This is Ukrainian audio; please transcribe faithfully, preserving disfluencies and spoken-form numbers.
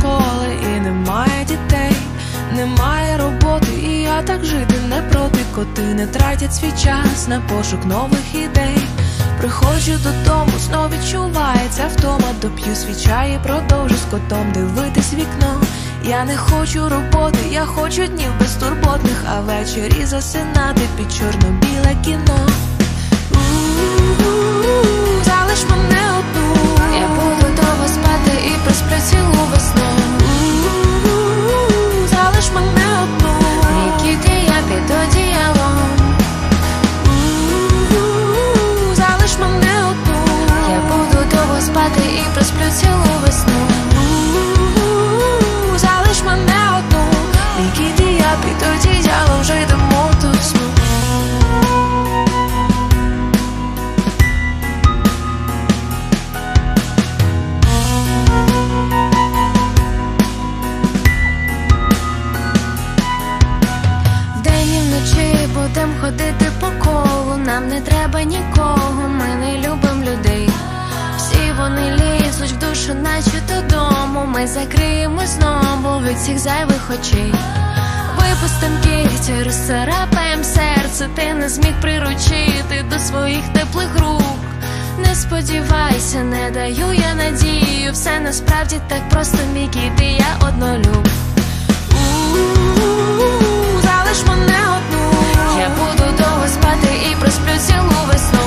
школи і немає дітей, немає роботи, і я так жити не проти. Коти не тратять свій час на пошук нових ідей. Приходжу додому, знов відчувається втома. Доп'ю свій чай і продовжу з котом дивитись вікно. Я не хочу роботи, я хочу днів безтурботних, а ввечері засинати під чорно-біле кіно. У-у-у, залиш мене одну, я буду довго спати і просплю цілу весну. У-у-у, залиш мене одну, мій кіт і я під одіялом. У-у-у, залиш мене одну, я буду довго спати і просплю цілу весну. У-у-у, залиш мене одну, мій кіт і я під одіялом вже йдемо до сну. Будем ходити по колу, нам не треба нікого, ми не любим людей. Всі вони лізуть в душу, наче додому. Ми закриємо знову від всіх зайвих очей. Випустим кігті, розцарапаєм серце. Ти не зміг приручити до своїх теплих рук. Не сподівайся, не даю я надію. Все насправді так просто, мій кіт і я однолюб. У-у-у, залиш мене одну, я буду довго спати і просплю цілу весну.